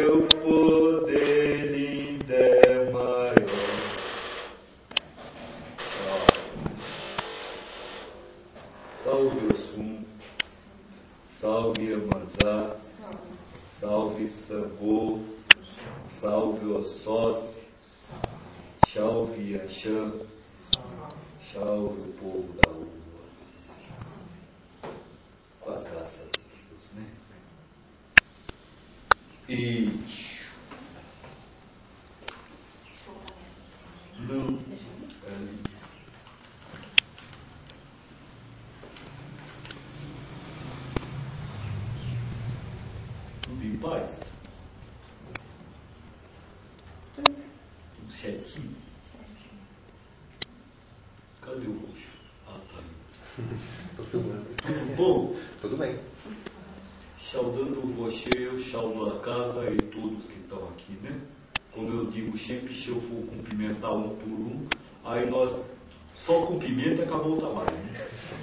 teu poder ainda é maior. Salve Oxum, salve Iemanjá, salve Sangô, salve Oxóssi, salve Yaxã, salve o povo da lua. Com as graças de Deus, né? E não, tudo em paz? Tudo certinho? Cadê o roxo? Ah, tá aí. Tô filmando. Tudo bom? Tudo bem. Saudando você, eu saudo a casa e todos que estão aqui, né? Como eu digo sempre, se eu for cumprimentar um por um, aí nós só cumprimenta e acabou o trabalho, né?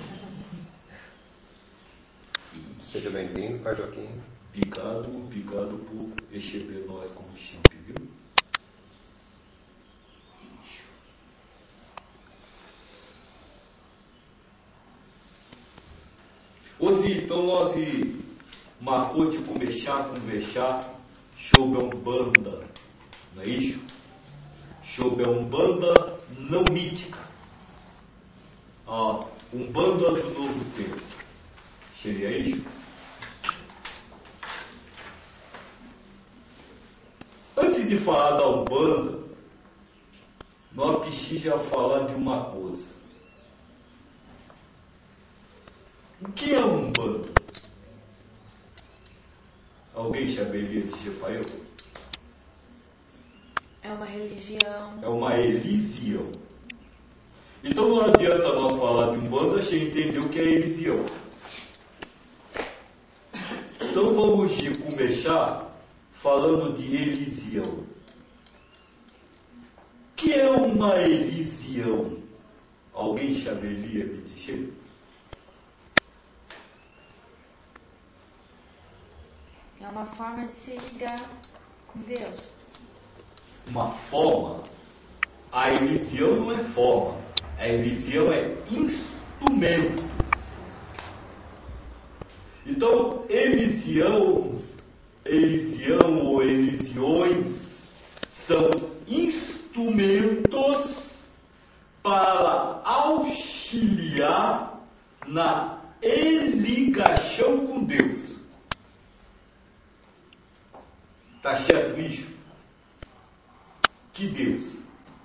Seja bem-vindo, Pai Joaquim. Obrigado por receber nós como sempre, viu? Hoje, então, nós marcou de conversar sobre a Umbanda, não é isso? Sobre a Umbanda não mítica, a Umbanda do Novo Tempo. Seria isso? Antes de falar da Umbanda, nós precisamos falar de uma coisa. O que é Umbanda? Alguém saberia dizer para eu? É uma religião. É uma religião. Então não adianta nós falar de Umbanda sem entender o que é religião. Então vamos começar falando de religião. O que é uma religião? Alguém saberia me dizer? É uma forma de se ligar com Deus. Uma forma? A religião não é forma. A religião é instrumento. Então, religião ou religiões são instrumentos para auxiliar na ligação com Deus. Está certo isso? Que Deus?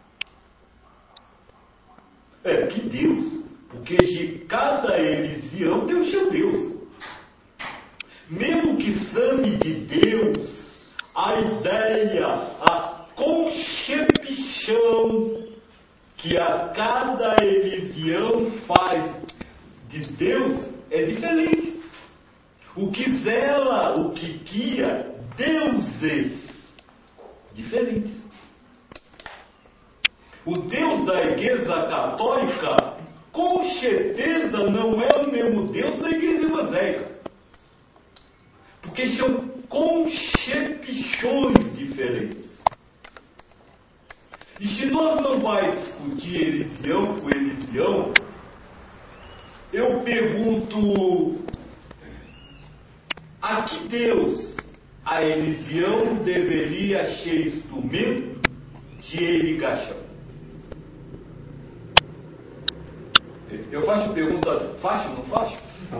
Que Deus? Porque de cada religião tem o seu Deus. Mesmo que chame de Deus, a ideia, a concepção que a cada religião faz de Deus é diferente. O que zela, o que guia, deuses diferentes. O Deus da Igreja Católica, com certeza, não é o mesmo Deus da Igreja Evangélica. Porque são concepções diferentes. E se nós não vamos discutir religião por religião, eu pergunto: a que Deus a religião deveria ser instrumento de ligação? Eu faço pergunta fácil, não faço?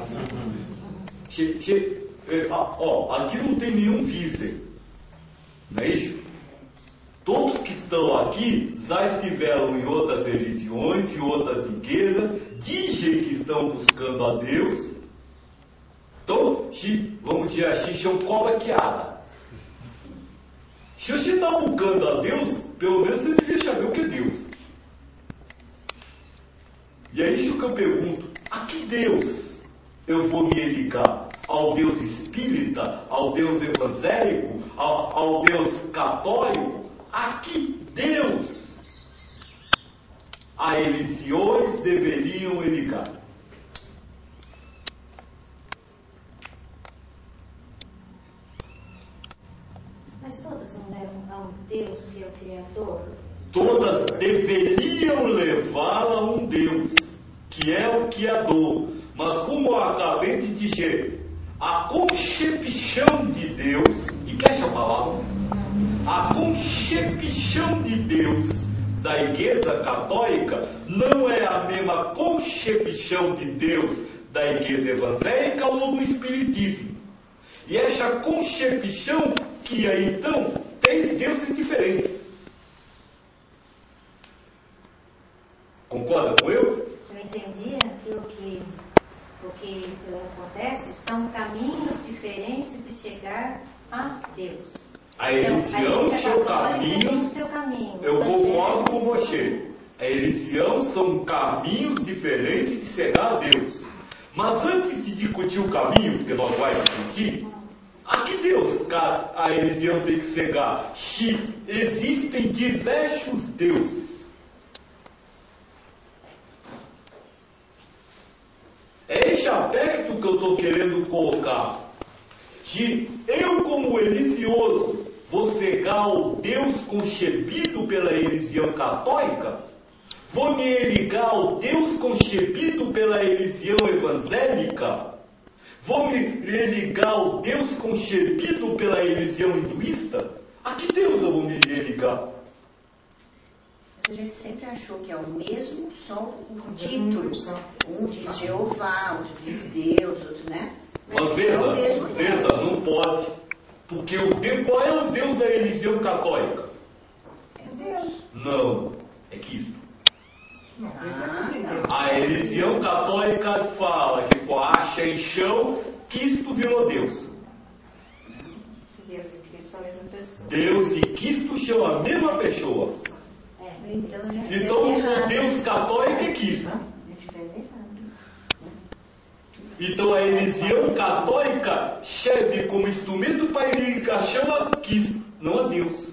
Aqui não tem nenhum Visser, não é isso? Todos que estão aqui já estiveram em outras religiões, em outras igrejas, dizem que estão buscando a Deus. Então, vamos dizer assim, são cobra quiada. Se você está buscando a Deus, pelo menos você devia saber o que é Deus. E é isso que eu pergunto: a que Deus eu vou me ligar? Ao Deus espírita? Ao Deus evangélico? Ao Deus católico? A que Deus as religiões deveriam ligar? Mas todas não levam a um Deus que é o Criador? Todas deveriam levá-la a um Deus, que é o Criador. Mas como eu acabei de dizer, a concepção de Deus, e fecha a palavra, a concepção de Deus da Igreja Católica não é a mesma concepção de Deus da Igreja Evangélica ou do Espiritismo. E essa concepção que então tem deuses diferentes. Concorda com eu? Eu entendi aquilo que o que acontece são caminhos diferentes de chegar a Deus. A religião são caminhos. Eu concordo com você. A religião são caminhos diferentes de chegar a Deus. Mas antes de discutir o caminho, porque nós vamos discutir, a que Deus a religião tem que chegar? Se existem diversos deuses. É esse aspecto que eu estou querendo colocar. Que eu, como religioso, vou chegar ao Deus concebido pela religião católica? Vou me ligar ao Deus concebido pela religião evangélica? Vou me ligar ao Deus concebido pela religião hinduísta? A que Deus eu vou me ligar? A gente sempre achou que é o mesmo, só o título. Um diz Jeová, outro diz Deus, outro, né? Mas veja, não pode. Porque qual é o Deus da religião católica? É Deus. Não, é Cristo. A religião católica fala que com a acha em chão, Cristo virou Deus. Deus e Cristo são a mesma pessoa. Deus e Cristo são a mesma pessoa. Então o Deus católico é Cristo. Então a religião católica serve como instrumento para ligação a Cristo, não a Deus.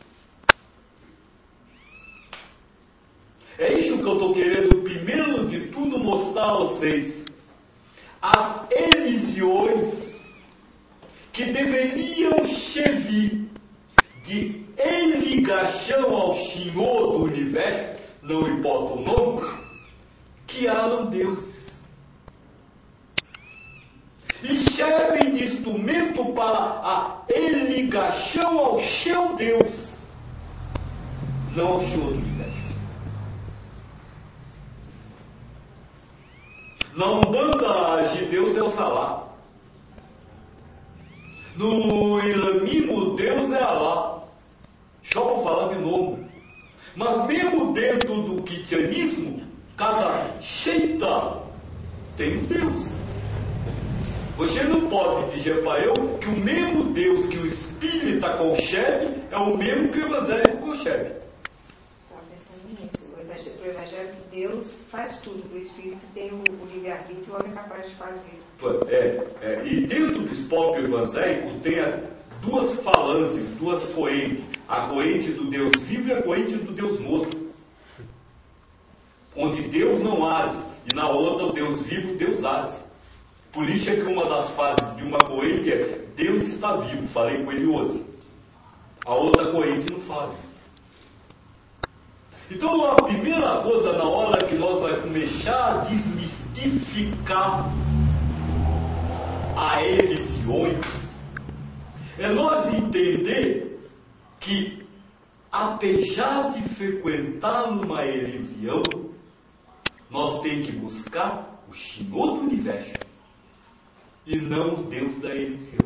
É isso que eu estou querendo, primeiro de tudo, mostrar a vocês. As religiões que deveriam servir de ligação ao Senhor do Universo, não importa o nome, criaram deuses. E servem de instrumento para a ligação ao seu Deus, não ao Senhor do Universo. Na Umbanda de Deus é o Salá. No Islamismo, Deus é Alá. Só para falar de novo. Mas mesmo dentro do cristianismo, cada seita tem um Deus. Você não pode dizer para eu que o mesmo Deus que o espírita concebe é o mesmo que o evangélico concebe. Estava pensando nisso. O evangelho de Deus faz tudo. O espírito tem o livre-arbítrio e o homem é capaz de fazer. E dentro do próprio evangélico tem duas falanges, duas correntes. A corrente do Deus vivo e a corrente do Deus morto. Onde Deus não age. E na outra, o Deus vivo, Deus age. Por isso é que uma das fases de uma corrente é Deus está vivo, falei com ele hoje. A outra corrente não fala. Então a primeira coisa na hora que nós vamos começar a desmistificar a religiões é nós entender que apesar de frequentar uma religião, nós temos que buscar o Senhor do Universo e não o Deus da religião.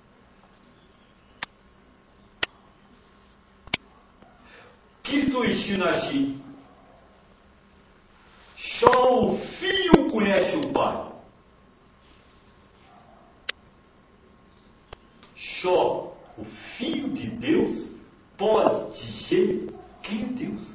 Cristo ensina assim: só o Filho conhece o Pai. Só o Filho de Deus pode dizer quem é Deus.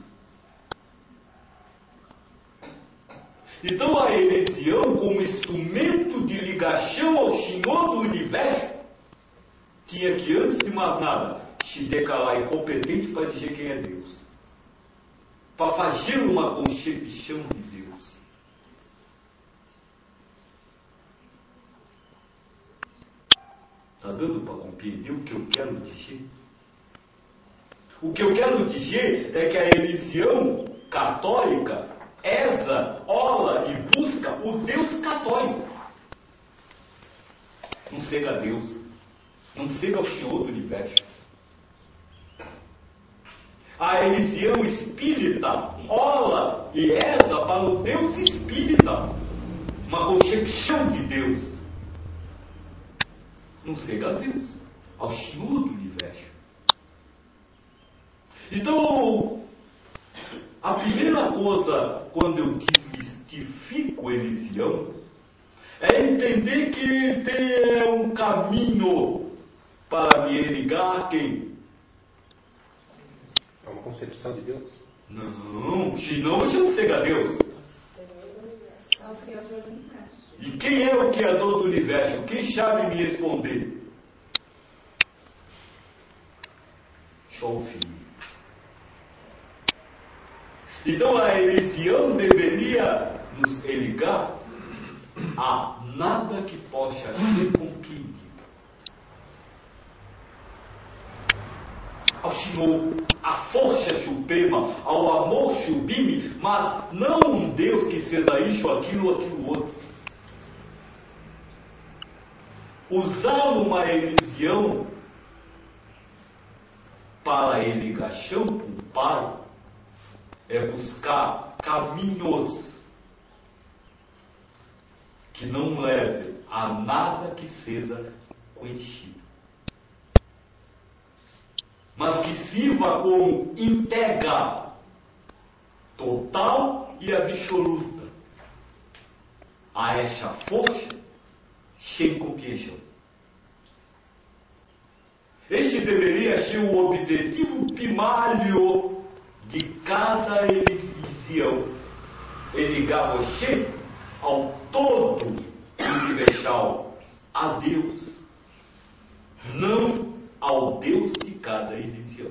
Então a religião, como instrumento de ligação ao Senhor do Universo, tinha que, antes de mais nada, se declarar incompetente para dizer quem é Deus. Para fazer uma concepção de Deus. Está dando para compreender o que eu quero dizer? O que eu quero dizer é que a religião católica eza, ola e busca o Deus católico. Não chega a Deus, não chega ao Senhor do universo. A religião espírita ola e eza para o Deus espírita, uma concepção de Deus. Não chega a Deus, ao Senhor do universo. Então, a primeira coisa, quando eu desmistifico a religião, é entender que tem um caminho para me ligar a quem? É uma concepção de Deus? Não, senão você não chega a Deus. E quem é o Criador do universo? Quem sabe me responder? Só o Filho. Então a religião deveria nos ligar a nada que possa ser compreendido. Ao Senhor, à força suprema, ao amor sublime, mas não um Deus que seja isso, aquilo, aquilo outro. Usar uma religião para a ligação com o Pai é buscar caminhos que não levem a nada que seja conhecido, mas que sirva como integra total e absoluta a essa força sem compreensão. Este deveria ser o objetivo primário de cada religião, é ligar você ao todo universal, a Deus, não ao Deus de cada religião.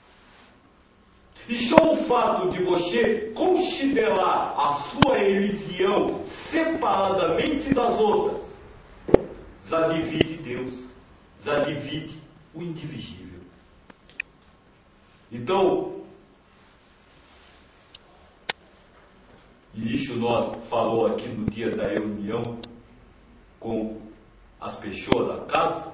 E só o fato de você considerar a sua religião separadamente das outras, já divide Deus, já divide o indivisível. Então, e isso nós falou aqui no dia da reunião com as pessoas da casa,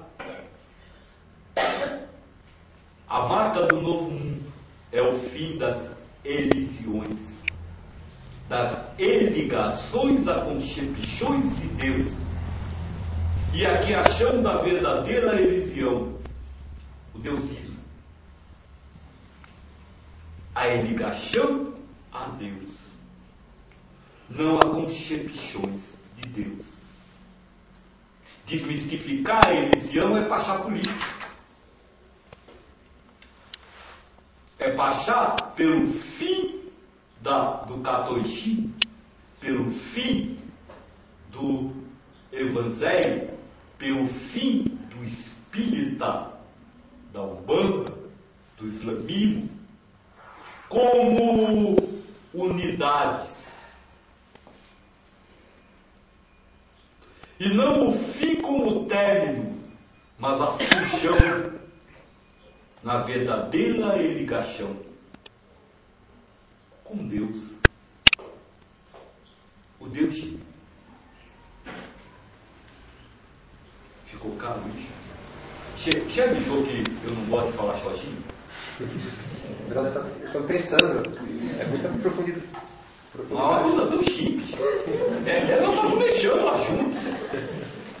a marca do novo mundo é o fim das religiões, das ligações a concepções de Deus, e a criação da verdadeira religião, o deusismo, a ligação a Deus, não a concepções de Deus. Desmistificar a religião é passar política. É passar pelo fim do catolicismo, pelo fim do evangelho, pelo fim do espírita, da Umbanda, do islamismo, como unidades. E não o fim como término, mas a função na verdadeira ligação com Deus. O Deus ficou caro isso. Você avisou que eu não gosto de falar sozinho? Eu estou pensando, é muita profundidade. Uma coisa tão simples. Não está começando o assunto.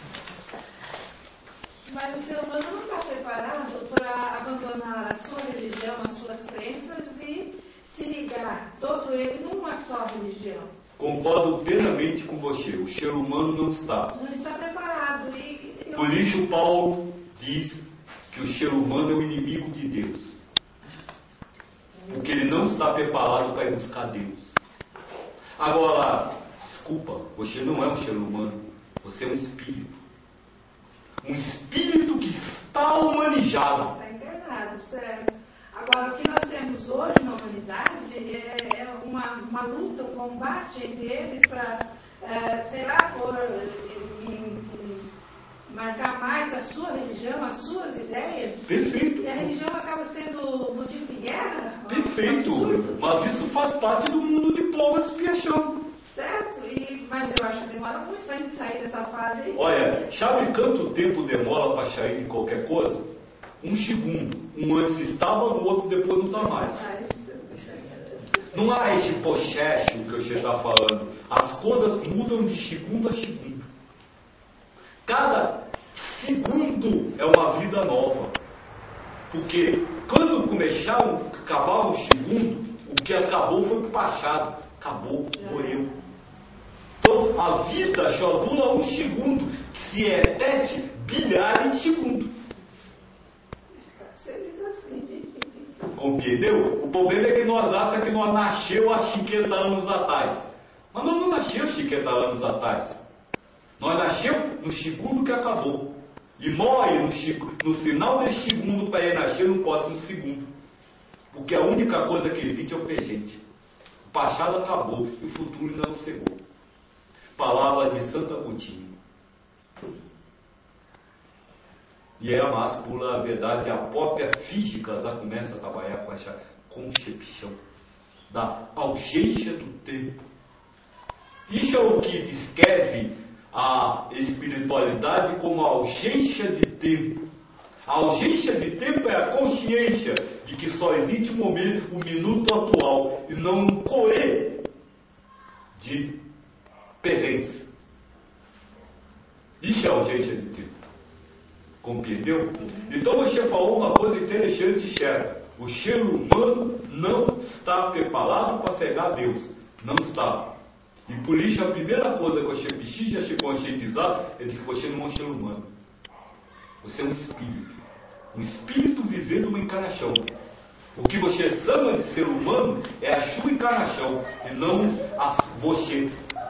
Mas o ser humano não está preparado para abandonar a sua religião, as suas crenças e se ligar todo ele numa só religião. Concordo plenamente com você. O ser humano não está. Não está preparado. Por isso Paulo diz que o ser humano é o inimigo de Deus. Porque ele não está preparado para ir buscar Deus. Agora, desculpa, você não é um ser humano. Você é um espírito. Um espírito que está humanizado. Está encarnado, certo? Agora, o que nós temos hoje na humanidade é uma luta, um combate entre eles para, sei lá, pôr marcar mais a sua religião, as suas ideias. Perfeito. E a religião acaba sendo motivo de guerra. Perfeito. Absurdo. Mas isso faz parte do mundo de prova de expiação. Certo? Mas eu acho que demora muito para a gente sair dessa fase aí. Olha, sabe quanto tempo demora para sair de qualquer coisa? 1 segundo. Um antes estava, no outro depois não está mais. Não há esse processo que você está falando. As coisas mudam de segundo a segundo. Cada segundo é uma vida nova. Porque quando acabar o segundo, o que acabou foi o passado. Acabou, morreu. Então a vida só dura 1 segundo, que se repete bilhares de segundos. Compreendeu? O problema é que nós achamos que nós nasceu há 50 anos atrás. Mas nós não nascemos 50 anos atrás. Nós nascemos no segundo que acabou. E morre no final desse segundo para renascer no próximo segundo. Porque a única coisa que existe é o presente. O passado acabou e o futuro ainda não chegou. Palavra de Santo Agostinho. E é mais pela verdade, a própria física já começa a trabalhar com essa concepção da ausência do tempo. Isso é o que descreve a espiritualidade como a ausência de tempo. A ausência de tempo é a consciência de que só existe o momento, o minuto atual, e não um correr de presença. Isso é a ausência de tempo. Compreendeu? Então você falou uma coisa interessante e certa. O ser humano não está preparado para chegar a Deus. Não está. E por isso a primeira coisa que você precisa se conscientizar é de que você não é um ser humano. Você é um espírito. Um espírito vivendo uma encarnação. O que você chama de ser humano é a sua encarnação e não você.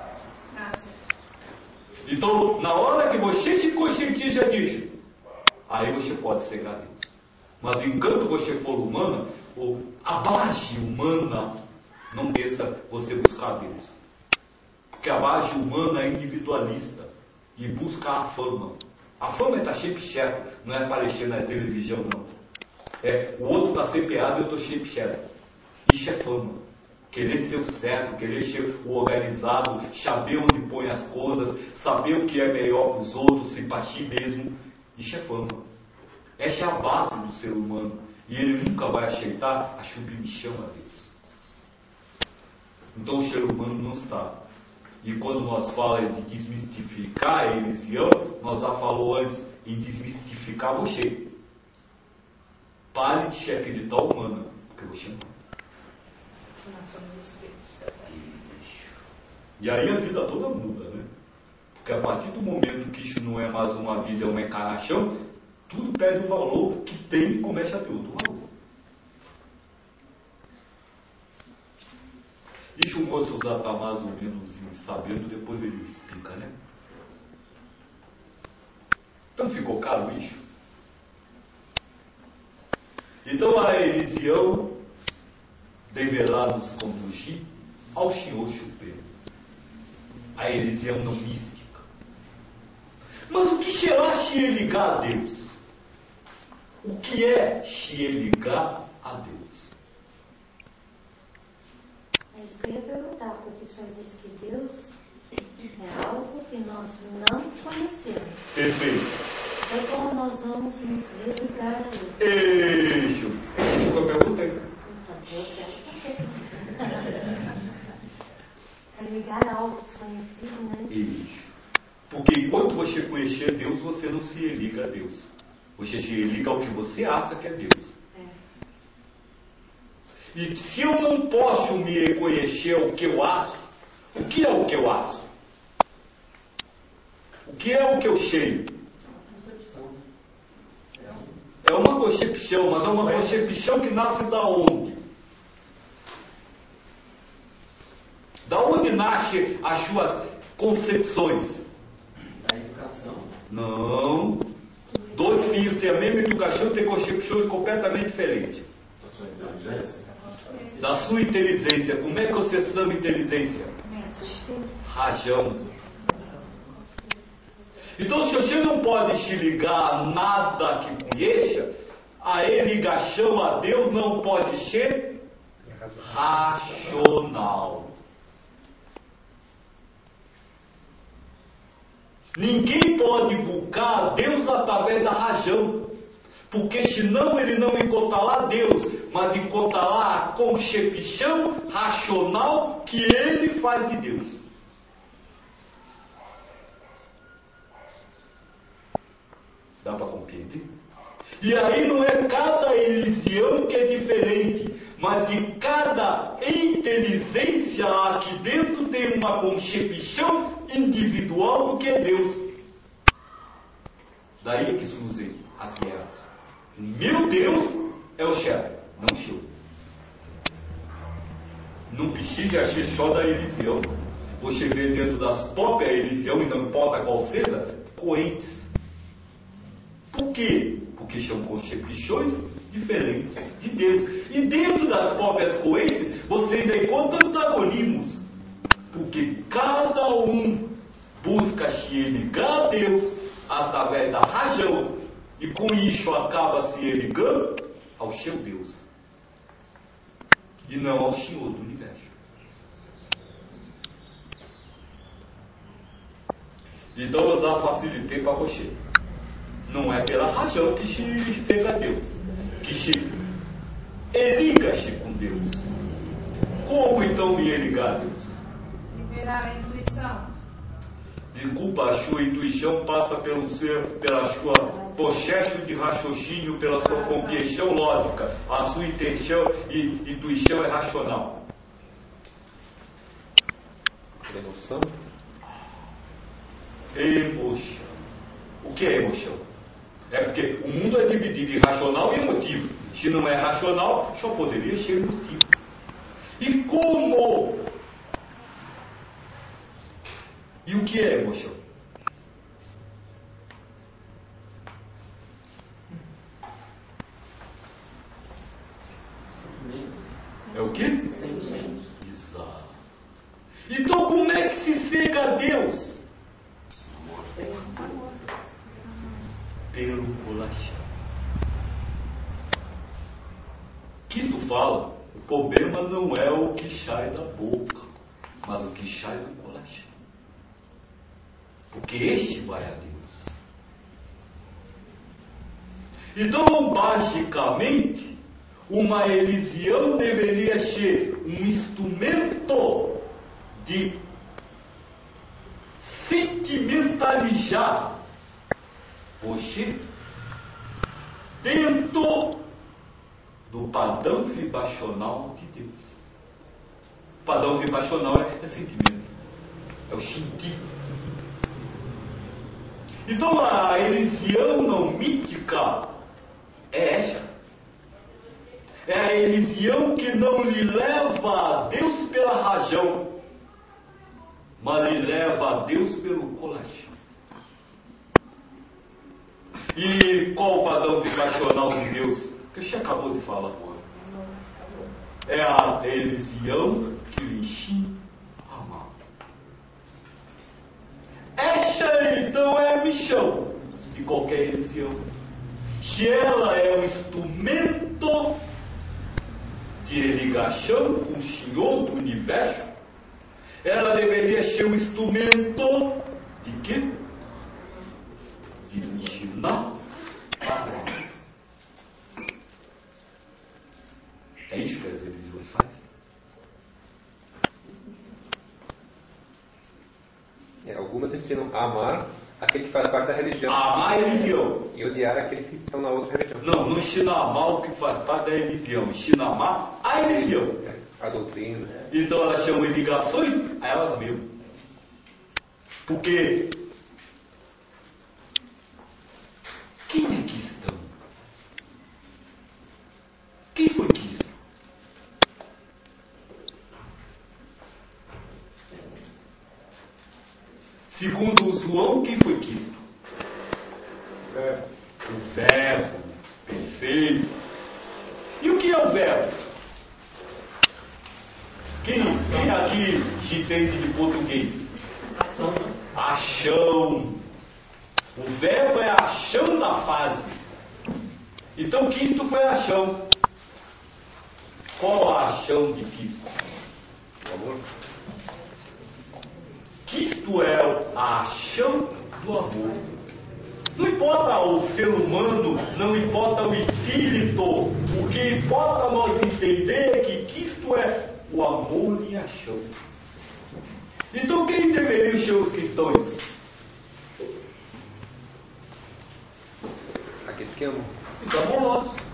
Então, na hora que você se conscientiza disso, aí você pode chegar a Deus. Mas enquanto você for humana, a base humana não deixa você buscar Deus. Porque a base humana é individualista e busca a fama. A fama está sempre certa, não é aparecer na televisão, não. O outro está CPA e eu estou sempre certo. Isso é fama. Querer ser o certo, querer ser o organizado, saber onde põe as coisas, saber o que é melhor para os outros e para si mesmo. Isso é fama. Essa é a base do ser humano. E ele nunca vai aceitar a submissão a Deus. Então o ser humano não está. E quando nós falamos de desmistificar a religião, nós já falamos antes em desmistificar você. Pare de se acreditar humana, porque você não. Nós somos espíritos. E aí a vida toda muda, né? Porque a partir do momento que isso não é mais uma vida, é uma encarnação, tudo perde o valor que tem e começa a ter outro valor. Isso o moço já está mais ou menos sabendo, depois ele explica, né? Então ficou claro isso? Então a religião deverá nos conduzir ao Senhor Supremo. A religião não mística. Mas o que será se ligar a Deus? O que é se ligar a Deus? É isso que eu ia perguntar, porque o senhor disse que Deus é algo que nós não conhecemos. Perfeito. Então como nós vamos nos religar a Ele? Isso. Essa foi a pergunta aí. É ligar a algo desconhecido, né? Isso. Porque enquanto você conhecer Deus, você não se liga a Deus. Você se liga ao que você acha que é Deus. E se eu não posso me reconhecer o que eu acho, o que é o que eu acho? O que é o que eu sei? É uma concepção, mas é uma concepção que nasce da onde? Da onde nascem as suas concepções? Da educação. Não. Dois filhos têm a mesma educação, têm concepções completamente diferentes. Da sua inteligência. Da sua inteligência. Como é que você chama inteligência? Razão. Então, se você não pode se ligar a nada que conheça, a ligação a Deus não pode ser racional. Ninguém pode buscar a Deus através da razão, porque senão ele não encontrará Deus, mas encontrará a concepção racional que ele faz de Deus. Dá para compreender? E aí não é cada religião que é diferente, mas em cada inteligência aqui dentro tem uma concepção individual do que é Deus. Daí que surgem as guerras. Meu Deus é o chefe, não o seu. Não precisa ser só da religião. Você vê dentro das próprias religiões, e não importa qual seja, coentes. Por quê? Porque são concepções diferentes de Deus. E dentro das próprias coentes, você ainda encontra antagonismos. Porque cada um busca se ligar a Deus através da razão. E com isso acaba se ligando ao seu Deus. E não ao Senhor do universo. Então eu já facilitei para você. Não é pela razão que se chega a Deus, que se liga-se com Deus. Como então me ligar a Deus? Liberar a intuição. Desculpa, a sua intuição passa pela sua processo de raciocínio, pela sua compreensão lógica. A sua intuição é racional. Emoção? Emoção. O que é emoção? É porque o mundo é dividido em racional e emotivo. Se não é racional, só poderia ser emotivo. E como? E o que é emoção? É o quê? Exato. Então como é que se chega a Deus? Pelo coração. Cristo fala, o problema não é o que sai da boca, mas o que sai do coração. Porque este vai a Deus. Então, basicamente, uma religião deveria ser um instrumento de sentimentalizar você dentro do padrão vibracional de Deus. O padrão vibracional é sentimento, é o sentir. Então a religião não mítica é essa. É a religião que não lhe leva a Deus pela razão, mas lhe leva a Deus pelo coração. E qual o padrão vibracional de Deus? Que você acabou de falar agora. É a religião que lhe ensina a amar. Essa então é a missão de qualquer religião. Se ela é um instrumento de ligação com o Senhor do universo, ela deveria ser um instrumento de quê? De ensinar a amar. É isso que as religiões fazem. Algumas ensinam a amar aquele que faz parte da religião. Amar a religião. E odiar aquele que estão na outra religião. Não ensina a amar o que faz parte da religião. Ensina a amar a religião. A doutrina. Então elas chamam de ligações a elas mesmas. Porque quem é cristão? Quem foi Cristo? Segundo João, quem foi Cristo? O Verbo perfeito. E o que é o Verbo? Quem aqui se entende de português? Ação. O verbo é a ação da fase. Então Cristo foi a ação. Qual a ação de Cristo? O amor. Cristo é a ação do amor. Não importa o ser humano, não importa o espírito. O que importa nós entender é que Cristo é o amor em ação. Então quem deveriam ser os cristãos? Aqueles que amam. Os amorosos.